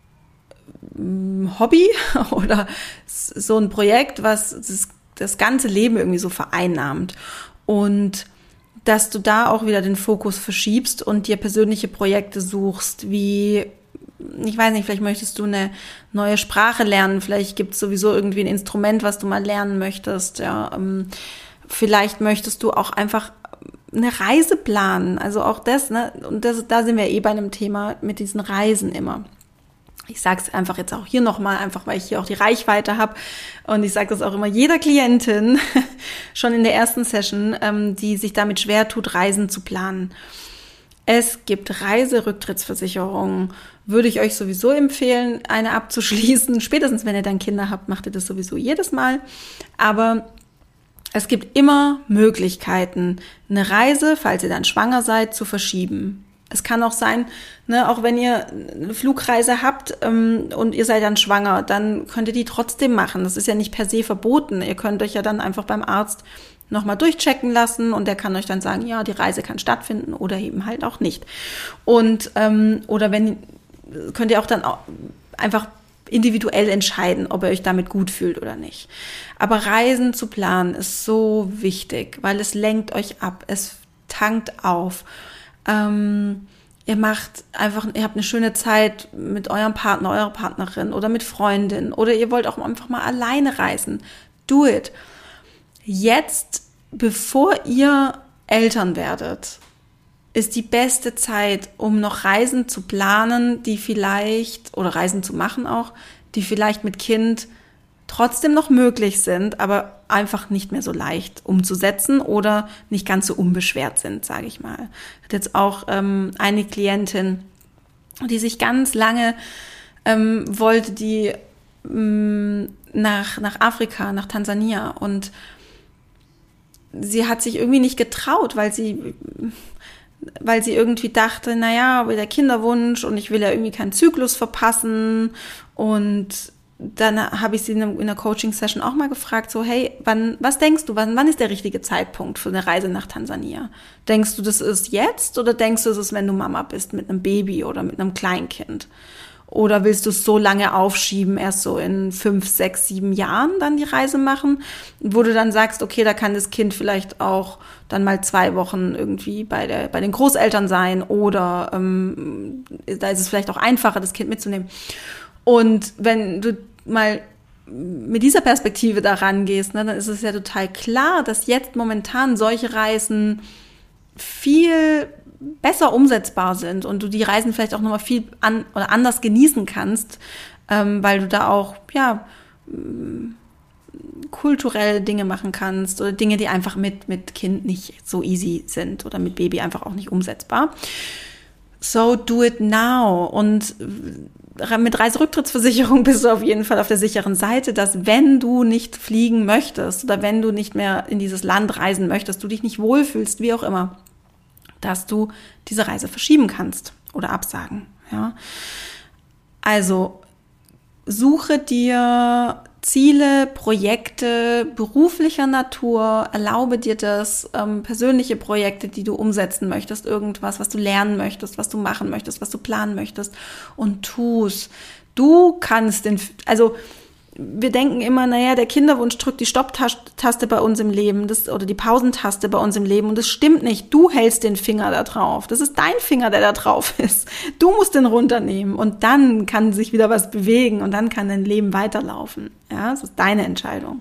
Hobby oder so ein Projekt, was das das ganze Leben irgendwie so vereinnahmt und dass du da auch wieder den Fokus verschiebst und dir persönliche Projekte suchst, wie, ich weiß nicht, vielleicht möchtest du eine neue Sprache lernen, vielleicht gibt es sowieso irgendwie ein Instrument, was du mal lernen möchtest, ja, vielleicht möchtest du auch einfach eine Reise planen, also auch das, ne, und das, da sind wir eh bei einem Thema mit diesen Reisen immer. Ich sage es einfach jetzt auch hier nochmal, einfach weil ich hier auch die Reichweite habe. Und ich sage das auch immer jeder Klientin, schon in der ersten Session, ähm, die sich damit schwer tut, Reisen zu planen. Es gibt Reiserücktrittsversicherungen. Würde ich euch sowieso empfehlen, eine abzuschließen. Spätestens, wenn ihr dann Kinder habt, macht ihr das sowieso jedes Mal. Aber es gibt immer Möglichkeiten, eine Reise, falls ihr dann schwanger seid, zu verschieben. Es kann auch sein, ne, auch wenn ihr eine Flugreise habt ähm, und ihr seid dann schwanger, dann könnt ihr die trotzdem machen. Das ist ja nicht per se verboten. Ihr könnt euch ja dann einfach beim Arzt nochmal durchchecken lassen und der kann euch dann sagen, ja, die Reise kann stattfinden oder eben halt auch nicht. Und ähm, oder wenn könnt ihr auch dann auch einfach individuell entscheiden, ob ihr euch damit gut fühlt oder nicht. Aber Reisen zu planen ist so wichtig, weil es lenkt euch ab, es tankt auf. Ähm, ihr macht einfach, ihr habt eine schöne Zeit mit eurem Partner, eurer Partnerin oder mit Freundin oder ihr wollt auch einfach mal alleine reisen. Do it. Jetzt, bevor ihr Eltern werdet, ist die beste Zeit, um noch Reisen zu planen, die vielleicht, oder Reisen zu machen auch, die vielleicht mit Kind trotzdem noch möglich sind, aber einfach nicht mehr so leicht umzusetzen oder nicht ganz so unbeschwert sind, sage ich mal. Hat jetzt auch ähm, eine Klientin, die sich ganz lange ähm, wollte, die ähm, nach, nach Afrika, nach Tansania, und sie hat sich irgendwie nicht getraut, weil sie, weil sie irgendwie dachte, naja, aber der Kinderwunsch und ich will ja irgendwie keinen Zyklus verpassen. Und dann habe ich sie in einer Coaching-Session auch mal gefragt, so, hey, wann, was denkst du, wann, wann ist der richtige Zeitpunkt für eine Reise nach Tansania? Denkst du, das ist jetzt oder denkst du, es ist, wenn du Mama bist mit einem Baby oder mit einem Kleinkind? Oder willst du es so lange aufschieben, erst so in fünf, sechs, sieben Jahren dann die Reise machen, wo du dann sagst, okay, da kann das Kind vielleicht auch dann mal zwei Wochen irgendwie bei der bei den Großeltern sein oder ähm, da ist es vielleicht auch einfacher, das Kind mitzunehmen. Und wenn du mal mit dieser Perspektive da rangehst, ne, dann ist es ja total klar, dass jetzt momentan solche Reisen viel besser umsetzbar sind und du die Reisen vielleicht auch nochmal viel an, oder anders genießen kannst, ähm, weil du da auch, ja, kulturelle Dinge machen kannst oder Dinge, die einfach mit, mit Kind nicht so easy sind oder mit Baby einfach auch nicht umsetzbar. So do it now. Und mit Reiserücktrittsversicherung bist du auf jeden Fall auf der sicheren Seite, dass wenn du nicht fliegen möchtest oder wenn du nicht mehr in dieses Land reisen möchtest, du dich nicht wohlfühlst, wie auch immer, dass du diese Reise verschieben kannst oder absagen. Ja? Also suche dir Ziele, Projekte beruflicher Natur, erlaube dir das, ähm, persönliche Projekte, die du umsetzen möchtest, irgendwas, was du lernen möchtest, was du machen möchtest, was du planen möchtest, und tu's. Du kannst den, also wir denken immer, naja, der Kinderwunsch drückt die Stopptaste bei uns im Leben, das, oder die Pausentaste bei uns im Leben, und das stimmt nicht. Du hältst den Finger da drauf. Das ist dein Finger, der da drauf ist. Du musst den runternehmen und dann kann sich wieder was bewegen und dann kann dein Leben weiterlaufen. Ja, das ist deine Entscheidung.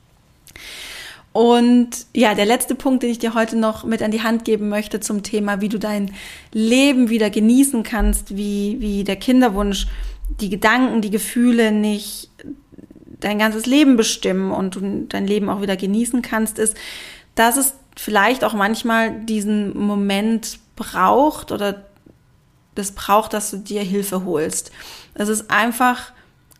Und ja, der letzte Punkt, den ich dir heute noch mit an die Hand geben möchte zum Thema, wie du dein Leben wieder genießen kannst, wie, wie der Kinderwunsch die Gedanken, die Gefühle nicht dein ganzes Leben bestimmen und du dein Leben auch wieder genießen kannst, ist, dass es vielleicht auch manchmal diesen Moment braucht oder das braucht, dass du dir Hilfe holst. Das ist einfach,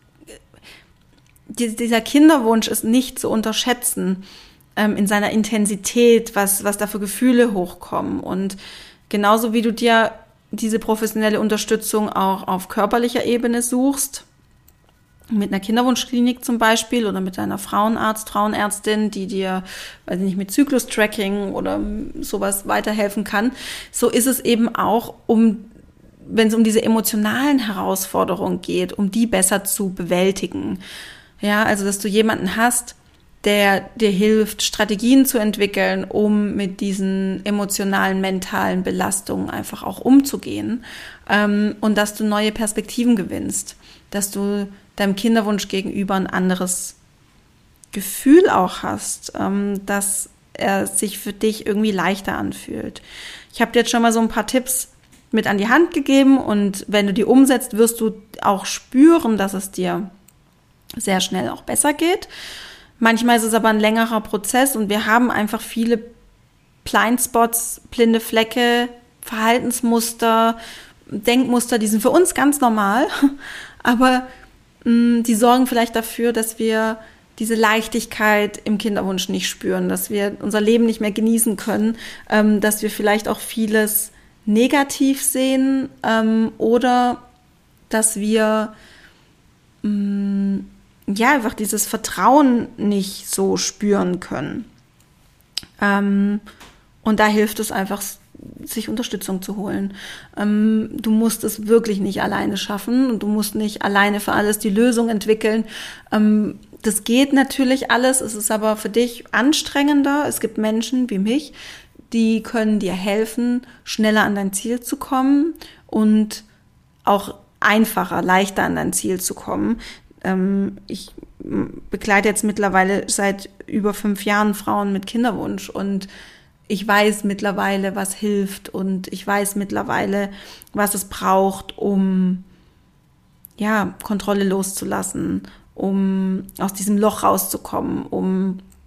dieser Kinderwunsch ist nicht zu unterschätzen ähm, in seiner Intensität, was, was da für Gefühle hochkommen. Und genauso wie du dir diese professionelle Unterstützung auch auf körperlicher Ebene suchst, mit einer Kinderwunschklinik zum Beispiel oder mit einer Frauenarzt, Frauenärztin, die dir, weiß ich nicht, mit Zyklus-Tracking oder sowas weiterhelfen kann. So ist es eben auch, um, wenn es um diese emotionalen Herausforderungen geht, um die besser zu bewältigen. Ja, also, dass du jemanden hast, der dir hilft, Strategien zu entwickeln, um mit diesen emotionalen, mentalen Belastungen einfach auch umzugehen, ähm, und dass du neue Perspektiven gewinnst, dass du deinem Kinderwunsch gegenüber ein anderes Gefühl auch hast, ähm, dass er sich für dich irgendwie leichter anfühlt. Ich habe dir jetzt schon mal so ein paar Tipps mit an die Hand gegeben und wenn du die umsetzt, wirst du auch spüren, dass es dir sehr schnell auch besser geht. Manchmal ist es aber ein längerer Prozess und wir haben einfach viele Blindspots, blinde Flecke, Verhaltensmuster, Denkmuster, die sind für uns ganz normal, aber mh, die sorgen vielleicht dafür, dass wir diese Leichtigkeit im Kinderwunsch nicht spüren, dass wir unser Leben nicht mehr genießen können, ähm, dass wir vielleicht auch vieles negativ sehen, ähm, oder dass wir mh, ja einfach dieses Vertrauen nicht so spüren können. Ähm, und da hilft es einfach, sich Unterstützung zu holen. Ähm, du musst es wirklich nicht alleine schaffen und du musst nicht alleine für alles die Lösung entwickeln. Ähm, das geht natürlich alles, es ist aber für dich anstrengender. Es gibt Menschen wie mich, die können dir helfen, schneller an dein Ziel zu kommen und auch einfacher, leichter an dein Ziel zu kommen. Ähm, ich begleite jetzt mittlerweile seit über fünf Jahren Frauen mit Kinderwunsch und ich weiß mittlerweile, was hilft und ich weiß mittlerweile, was es braucht, um ja, Kontrolle loszulassen, um aus diesem Loch rauszukommen, um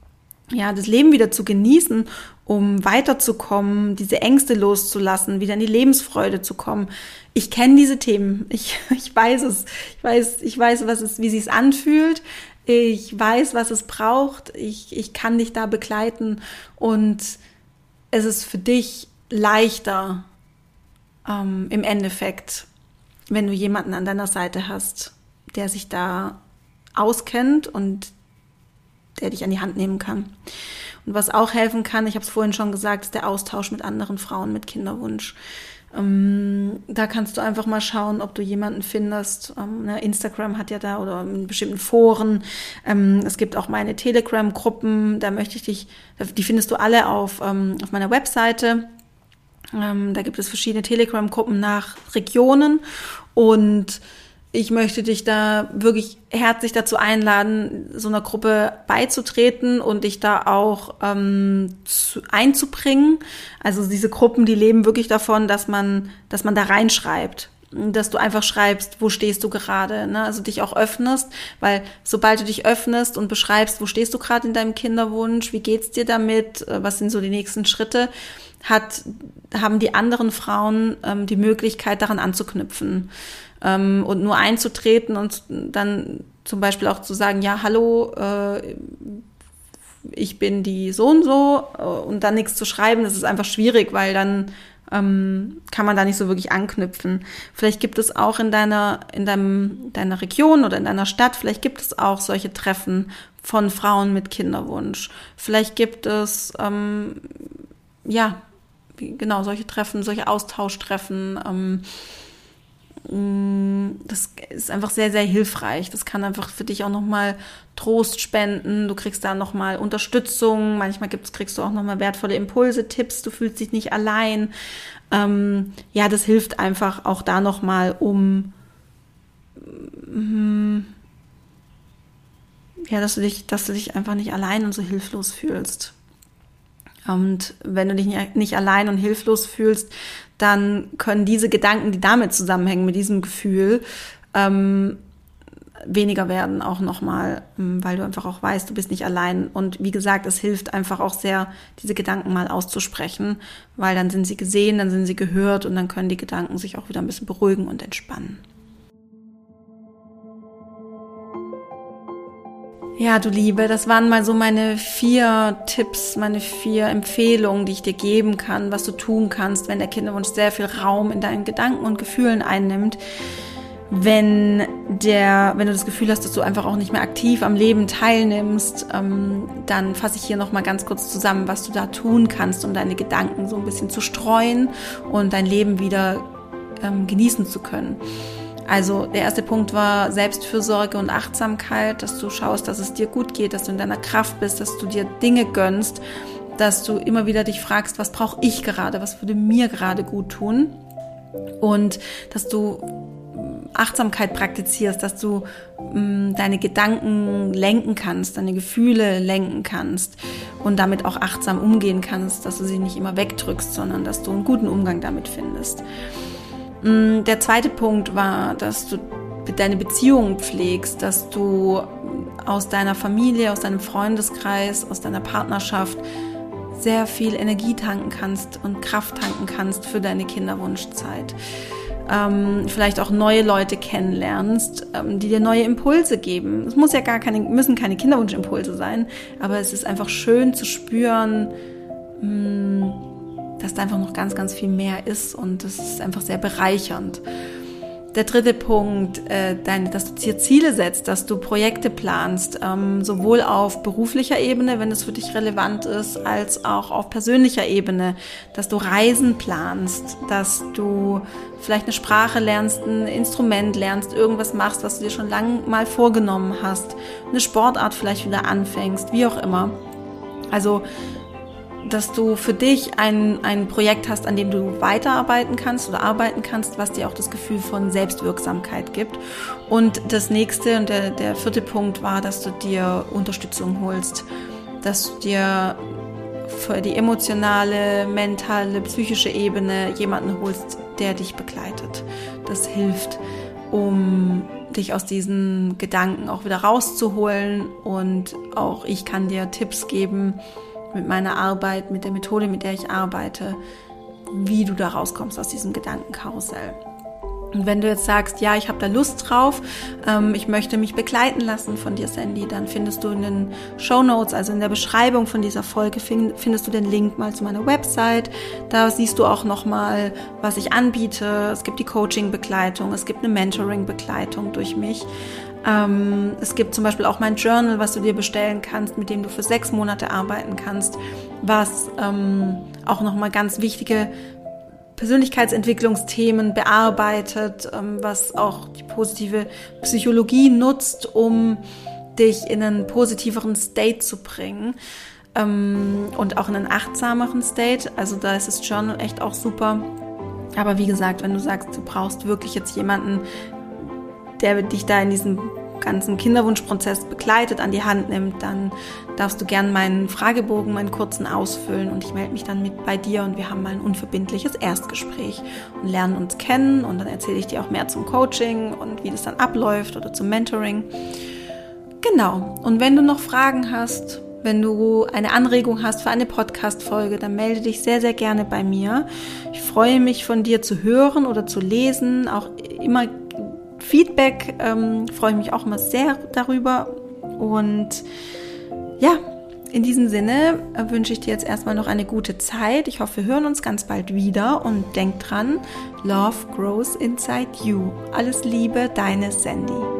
ja, das Leben wieder zu genießen, um weiterzukommen, diese Ängste loszulassen, wieder in die Lebensfreude zu kommen. Ich kenne diese Themen. Ich, ich weiß es. Ich weiß, ich weiß, was es, wie es sich anfühlt. Ich weiß, was es braucht. Ich, ich kann dich da begleiten. Und es ist für dich leichter, ähm, im Endeffekt, wenn du jemanden an deiner Seite hast, der sich da auskennt und der dich an die Hand nehmen kann. Und was auch helfen kann, ich habe es vorhin schon gesagt, ist der Austausch mit anderen Frauen mit Kinderwunsch. Ähm, da kannst du einfach mal schauen, ob du jemanden findest. Ähm, ne, Instagram hat ja da oder in bestimmten Foren. Ähm, es gibt auch meine Telegram-Gruppen, da möchte ich dich, die findest du alle auf, ähm, auf meiner Webseite. Ähm, da gibt es verschiedene Telegram-Gruppen nach Regionen und ich möchte dich da wirklich herzlich dazu einladen, so einer Gruppe beizutreten und dich da auch ähm, zu, einzubringen. Also diese Gruppen, die leben wirklich davon, dass man, dass man da reinschreibt, dass du einfach schreibst, wo stehst du gerade, ne? Also dich auch öffnest, weil sobald du dich öffnest und beschreibst, wo stehst du gerade in deinem Kinderwunsch, wie geht's dir damit, was sind so die nächsten Schritte, hat, haben die anderen Frauen ähm, die Möglichkeit, daran anzuknüpfen. Und nur einzutreten und dann zum Beispiel auch zu sagen, ja, hallo, äh, ich bin die so und so und dann nichts zu schreiben, das ist einfach schwierig, weil dann ähm, kann man da nicht so wirklich anknüpfen. Vielleicht gibt es auch in deiner, in deinem, deiner Region oder in deiner Stadt, vielleicht gibt es auch solche Treffen von Frauen mit Kinderwunsch. Vielleicht gibt es, ähm, ja, genau, solche Treffen, solche Austauschtreffen, ähm, das ist einfach sehr, sehr hilfreich. Das kann einfach für dich auch nochmal Trost spenden. Du kriegst da nochmal Unterstützung. Manchmal gibt's, kriegst du auch nochmal wertvolle Impulse, Tipps. Du fühlst dich nicht allein. Ähm, ja, das hilft einfach auch da nochmal, um ähm, ja, dass du dich, dass du dich einfach nicht allein und so hilflos fühlst. Und wenn du dich nicht allein und hilflos fühlst, dann können diese Gedanken, die damit zusammenhängen, mit diesem Gefühl, ähm, weniger werden auch nochmal, weil du einfach auch weißt, du bist nicht allein. Und wie gesagt, es hilft einfach auch sehr, diese Gedanken mal auszusprechen, weil dann sind sie gesehen, dann sind sie gehört und dann können die Gedanken sich auch wieder ein bisschen beruhigen und entspannen. Ja, du Liebe, das waren mal so meine vier Tipps, meine vier Empfehlungen, die ich dir geben kann, was du tun kannst, wenn der Kinderwunsch sehr viel Raum in deinen Gedanken und Gefühlen einnimmt. Wenn der, wenn du das Gefühl hast, dass du einfach auch nicht mehr aktiv am Leben teilnimmst, ähm, dann fasse ich hier nochmal ganz kurz zusammen, was du da tun kannst, um deine Gedanken so ein bisschen zu streuen und dein Leben wieder ähm, genießen zu können. Also der erste Punkt war Selbstfürsorge und Achtsamkeit, dass du schaust, dass es dir gut geht, dass du in deiner Kraft bist, dass du dir Dinge gönnst, dass du immer wieder dich fragst, was brauche ich gerade, was würde mir gerade gut tun und dass du Achtsamkeit praktizierst, dass du mh, deine Gedanken lenken kannst, deine Gefühle lenken kannst und damit auch achtsam umgehen kannst, dass du sie nicht immer wegdrückst, sondern dass du einen guten Umgang damit findest. Der zweite Punkt war, dass du deine Beziehungen pflegst, dass du aus deiner Familie, aus deinem Freundeskreis, aus deiner Partnerschaft sehr viel Energie tanken kannst und Kraft tanken kannst für deine Kinderwunschzeit. Ähm, vielleicht auch neue Leute kennenlernst, ähm, die dir neue Impulse geben. Es muss ja gar keine, müssen keine Kinderwunschimpulse sein, aber es ist einfach schön zu spüren, mh, dass da einfach noch ganz, ganz viel mehr ist und das ist einfach sehr bereichernd. Der dritte Punkt, äh, deine, dass du dir Ziele setzt, dass du Projekte planst, ähm, sowohl auf beruflicher Ebene, wenn es für dich relevant ist, als auch auf persönlicher Ebene, dass du Reisen planst, dass du vielleicht eine Sprache lernst, ein Instrument lernst, irgendwas machst, was du dir schon lange mal vorgenommen hast, eine Sportart vielleicht wieder anfängst, wie auch immer. Also dass du für dich ein, ein Projekt hast, an dem du weiterarbeiten kannst oder arbeiten kannst, was dir auch das Gefühl von Selbstwirksamkeit gibt. Und das nächste und der, der vierte Punkt war, dass du dir Unterstützung holst, dass du dir für die emotionale, mentale, psychische Ebene jemanden holst, der dich begleitet. Das hilft. um dich aus diesen Gedanken auch wieder rauszuholen. Und auch ich kann dir Tipps geben mit meiner Arbeit, mit der Methode, mit der ich arbeite, wie du da rauskommst aus diesem Gedankenkarussell. Und wenn du jetzt sagst, ja, ich habe da Lust drauf, ähm, ich möchte mich begleiten lassen von dir, Sandy, dann findest du in den Shownotes, also in der Beschreibung von dieser Folge, find, findest du den Link mal zu meiner Website. Da siehst du auch nochmal, was ich anbiete. Es gibt die Coaching-Begleitung, es gibt eine Mentoring-Begleitung durch mich. Ähm, es gibt zum Beispiel auch mein Journal, was du dir bestellen kannst, mit dem du für sechs Monate arbeiten kannst, was ähm, auch nochmal ganz wichtige Persönlichkeitsentwicklungsthemen bearbeitet, was auch die positive Psychologie nutzt, um dich in einen positiveren State zu bringen und auch in einen achtsameren State. Also da ist das Journal echt auch super. Aber wie gesagt, wenn du sagst, du brauchst wirklich jetzt jemanden, der dich da in diesem ganzen Kinderwunschprozess begleitet, an die Hand nimmt, dann darfst du gern meinen Fragebogen, meinen kurzen ausfüllen und ich melde mich dann mit bei dir und wir haben mal ein unverbindliches Erstgespräch und lernen uns kennen und dann erzähle ich dir auch mehr zum Coaching und wie das dann abläuft oder zum Mentoring. Genau. Und wenn du noch Fragen hast, wenn du eine Anregung hast für eine Podcast-Folge, dann melde dich sehr, sehr gerne bei mir. Ich freue mich, von dir zu hören oder zu lesen, auch immer Feedback, ähm, freue ich mich auch immer sehr darüber. Und ja, in diesem Sinne äh, wünsche ich dir jetzt erstmal noch eine gute Zeit. Ich hoffe, wir hören uns ganz bald wieder und denk dran, Love grows inside you. Alles Liebe, deine Sandy.